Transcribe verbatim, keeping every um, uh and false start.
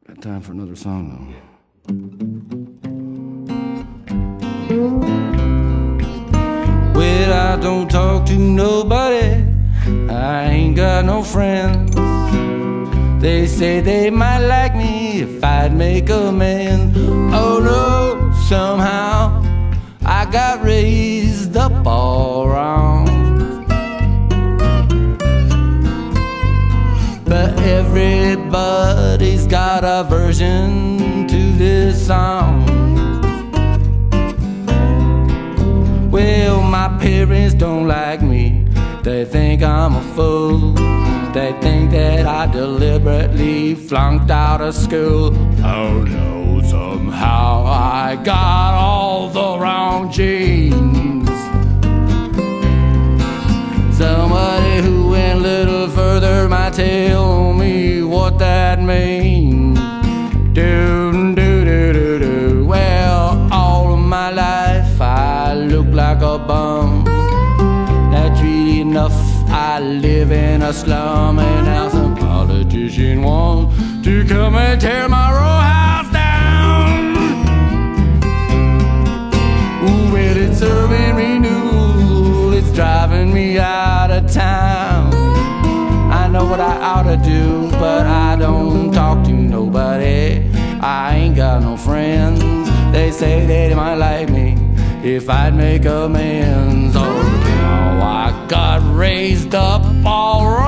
Got time for another song, though. Well, I don't talk to nobody, I ain't got no friends. They say they might like me if I'd make amends. Oh no, somehow I got raised up all wrong. But everybody's got a version to this song. Well, my parents don't like me, they think I'm a fool. They think that I deliberately flunked out of school. Oh no, somehow I got all the wrong genes. Somebody who went a little further might tell me what that means. Do, do, do, do, do. Well, all of my life I look like a bum. That's really enough. I live in a slum, and now some politician wants to come and tear my row house down. Ooh, well, it's serving renewal, it's driving me out of town. I know what I ought to do, but I don't talk to nobody. I ain't got no friends. They say they might like me if I'd make amends. Oh, now I got raised up all right.